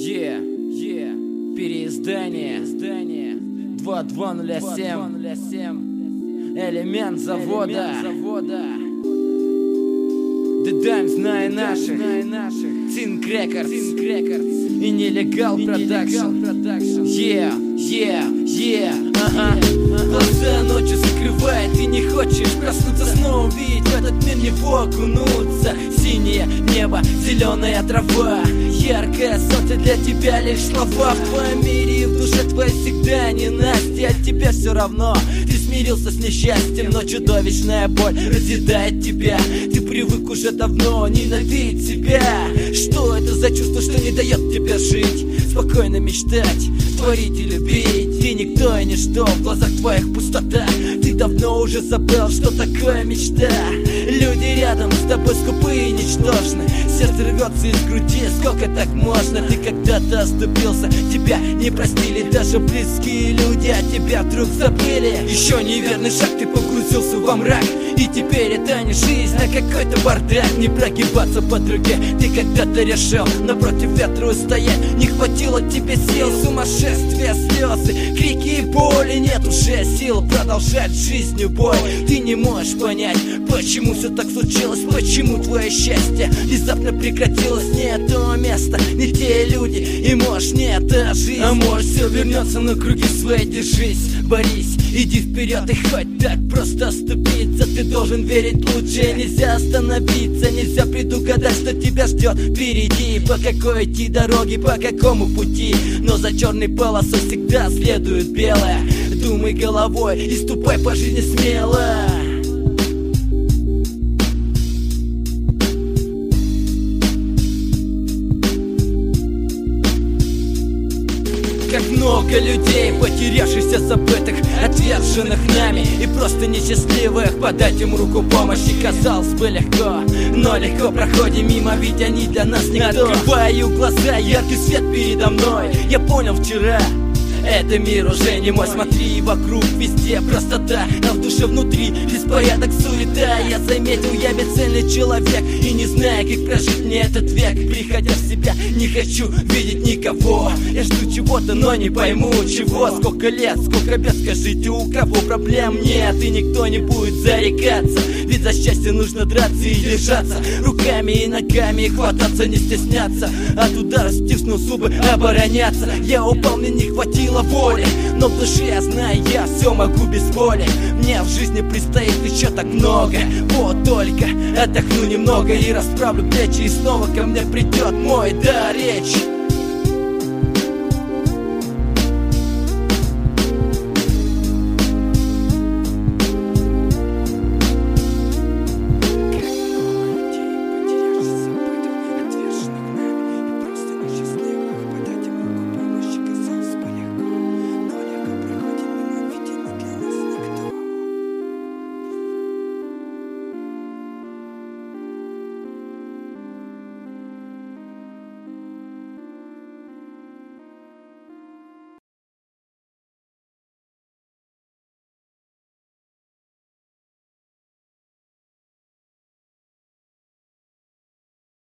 Переиздание 2207. Элемент завода. The Dimes знай наших. Think Records и Нелегал Продакшн. Глаза ночью закрывает, ты не хочешь проснуться, снова увидеть в этот мир, в него окунуться. Синее небо, зеленая трава, яркое солнце, для тебя лишь слова. В твоем мире и в душе твоей всегда ненастье, от тебя все равно. Ты смирился с несчастьем, но чудовищная боль разъедает тебя. Ты привык уже давно ненавидеть себя. Что это за чувство, что не дает тебе жить? Спокойно мечтать, творить и любить. Ты никто и ничто, в глазах твоих пустота. Ты давно уже забыл, что такое мечта. Люди рядом с тобой скупые и ничтожны. Сердце рвется из груди, сколько так можно? Ты когда-то оступился, тебя не простили даже близкие люди, а тебя вдруг забыли. Еще неверный шаг, ты погрузился во мрак, и теперь это не жизнь, а какой-то бардак. Не прогибаться под руке, ты когда-то решил напротив ветра устоять. Не хватило тебе сил, сумасшествие, слезы, крики и боли. Нет уже сил продолжать жизнью бой. Ты не можешь понять, почему все так случилось, почему твое счастье внезапно прекратилось. Не то место, не те люди, и может не эта жизнь. А может все вернется на круги свои, держись, борись, иди вперед. И хоть так просто оступиться, ты должен верить лучше. Нельзя остановиться, нельзя предугадать, что тебя ждет впереди. По какой идти дороге, по какому пути, но за черной полосой всегда следует белая. Думай головой и ступай по жизни смело. Как много людей, потерявшихся, забытых, отверженных нами и просто несчастливых. Подать им руку помощи казалось бы легко, но легко проходим мимо, ведь они для нас никто. Открываю глаза, яркий свет передо мной. Я понял вчера, это мир уже не мой. Смотри вокруг, везде простота, а в душе внутри беспорядок, суета. Я заметил, я бесцельный человек и не знаю, как прожить мне этот век. Приходя в себя, не хочу видеть никого. Я жду чего-то, но не пойму чего. Сколько лет, сколько бед, скажите, у кого проблем нет? И никто не будет зарекаться, ведь за счастье нужно драться и держаться руками и ногами, и хвататься, не стесняться. От удара стиснул зубы, обороняться. Я упал, мне не хватило воли, но в душе я знаю, я все могу без боли. Мне в жизни предстоит еще так много. Вот только отдохну немного и расправлю плечи, и снова ко мне придет мой дар речи.